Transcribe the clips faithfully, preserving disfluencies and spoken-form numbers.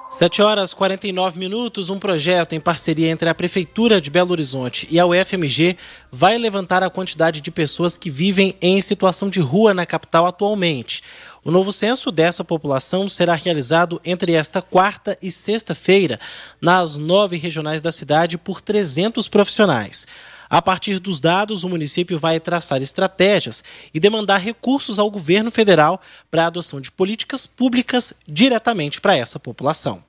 sete horas e quarenta e nove minutos, um projeto em parceria entre a Prefeitura de Belo Horizonte e a U F M G vai levantar a quantidade de pessoas que vivem em situação de rua na capital atualmente. O novo censo dessa população será realizado entre esta quarta e sexta-feira nas nove regionais da cidade por trezentos profissionais. A partir dos dados, o município vai traçar estratégias e demandar recursos ao governo federal para a adoção de políticas públicas diretamente para essa população.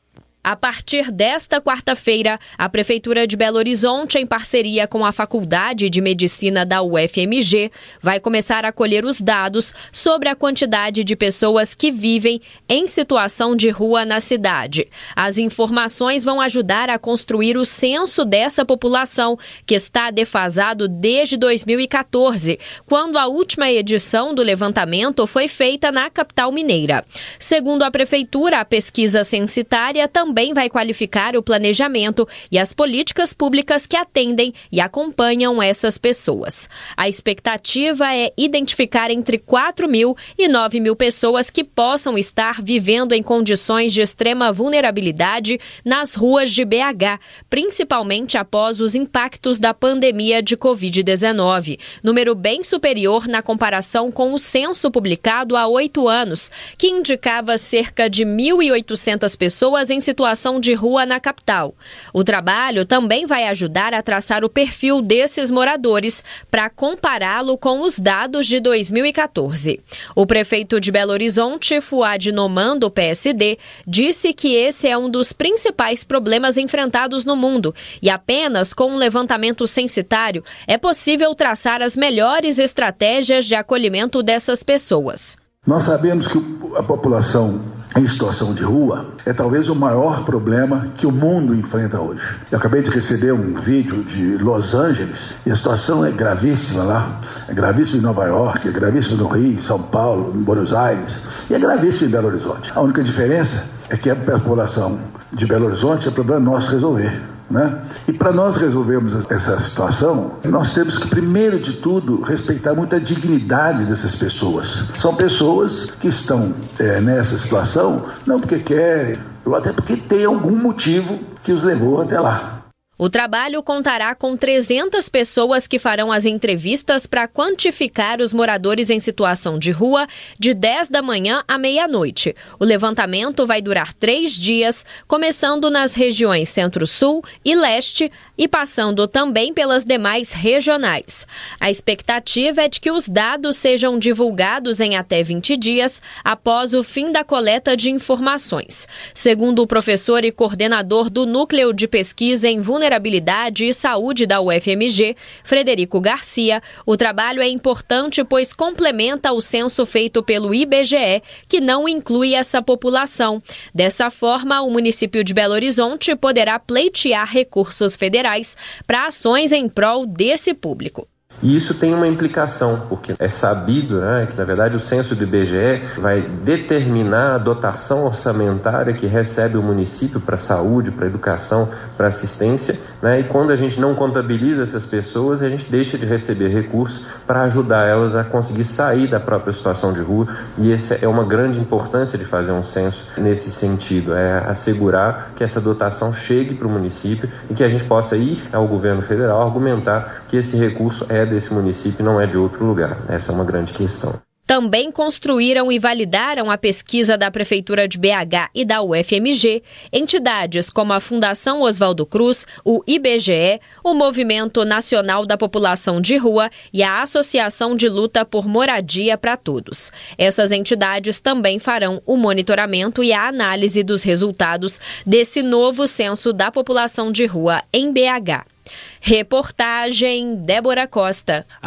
A partir desta quarta-feira, a Prefeitura de Belo Horizonte, em parceria com a Faculdade de Medicina da U F M G, vai começar a colher os dados sobre a quantidade de pessoas que vivem em situação de rua na cidade. As informações vão ajudar a construir o censo dessa população, que está defasado desde dois mil e quatorze, quando a última edição do levantamento foi feita na capital mineira. Segundo a Prefeitura, a pesquisa censitária também também vai qualificar o planejamento e as políticas públicas que atendem e acompanham essas pessoas. A expectativa é identificar entre quatro mil e nove mil pessoas que possam estar vivendo em condições de extrema vulnerabilidade nas ruas de B H, principalmente após os impactos da pandemia de covid dezenove, número bem superior na comparação com o censo publicado há oito anos, que indicava cerca de mil e oitocentas pessoas em situação de rua na capital. O trabalho também vai ajudar a traçar o perfil desses moradores para compará-lo com os dados de dois mil e quatorze. O prefeito de Belo Horizonte, Fuad Noman, do P S D, disse que esse é um dos principais problemas enfrentados no mundo e apenas com um levantamento censitário é possível traçar as melhores estratégias de acolhimento dessas pessoas. Nós sabemos que a população em situação de rua é talvez o maior problema que o mundo enfrenta hoje. Eu acabei de receber um vídeo de Los Angeles e a situação é gravíssima lá. É gravíssima em Nova York, é gravíssima no Rio, em São Paulo, em Buenos Aires e é gravíssima em Belo Horizonte. A única diferença é que a população de Belo Horizonte é problema nosso resolver. Né? E para nós resolvermos essa situação, nós temos que, primeiro de tudo, respeitar muito a dignidade dessas pessoas. São pessoas que estão é, nessa situação, não porque querem, ou até porque tem algum motivo que os levou até lá. O trabalho contará com trezentas pessoas que farão as entrevistas para quantificar os moradores em situação de rua de dez da manhã à meia-noite. O levantamento vai durar três dias, começando nas regiões Centro-Sul e Leste e passando também pelas demais regionais. A expectativa é de que os dados sejam divulgados em até vinte dias após o fim da coleta de informações. Segundo o professor e coordenador do Núcleo de Pesquisa em Vulnerabilidade Vulnerabilidade e Saúde da U F M G, Frederico Garcia, o trabalho é importante pois complementa o censo feito pelo I B G E, que não inclui essa população. Dessa forma, o município de Belo Horizonte poderá pleitear recursos federais para ações em prol desse público. E isso tem uma implicação, porque é sabido, né, que, na verdade, o censo do I B G E vai determinar a dotação orçamentária que recebe o município para saúde, para educação, para assistência, né, e quando a gente não contabiliza essas pessoas, a gente deixa de receber recursos para ajudar elas a conseguir sair da própria situação de rua, e essa é uma grande importância de fazer um censo nesse sentido, é assegurar que essa dotação chegue para o município e que a gente possa ir ao governo federal argumentar que esse recurso é desse município, não é de outro lugar. Essa é uma grande questão. Também construíram e validaram a pesquisa da Prefeitura de B H e da U F M G, entidades como a Fundação Oswaldo Cruz, o I B G E, o Movimento Nacional da População de Rua e a Associação de Luta por Moradia para Todos. Essas entidades também farão o monitoramento e a análise dos resultados desse novo censo da população de rua em B H. Reportagem Débora Costa.